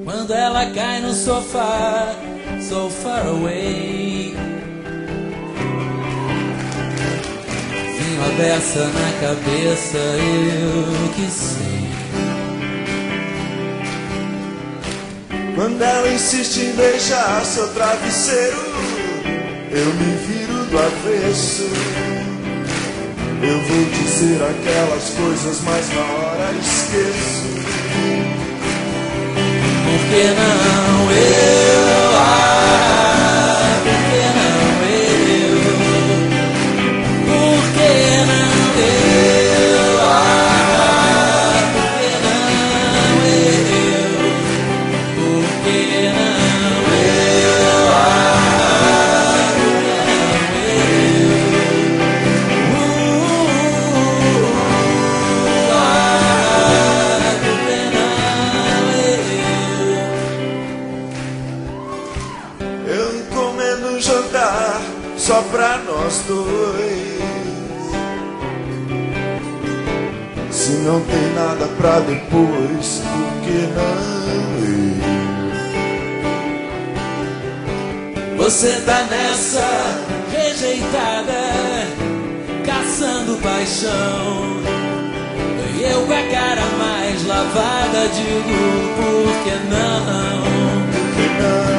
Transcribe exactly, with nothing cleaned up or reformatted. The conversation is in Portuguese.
Quando ela cai no sofá, so far away. Vinho a beça na cabeça, eu que sei. Quando ela insiste em beijar seu travesseiro, eu me viro do avesso. Eu vou dizer aquelas coisas, mas na hora esqueço. Por que não eu? Ah, por que não eu? Por que não eu? Ah, por que não eu? Por que não eu? Ah, por que não eu? Uh, ah, por que não eu? Eu encomendo um jantar só pra nós dois. Se não tem nada pra depois, por que não eu? Você tá nessa rejeitada, caçando paixão. E eu com a cara mais lavada digo, por que não? Por que não?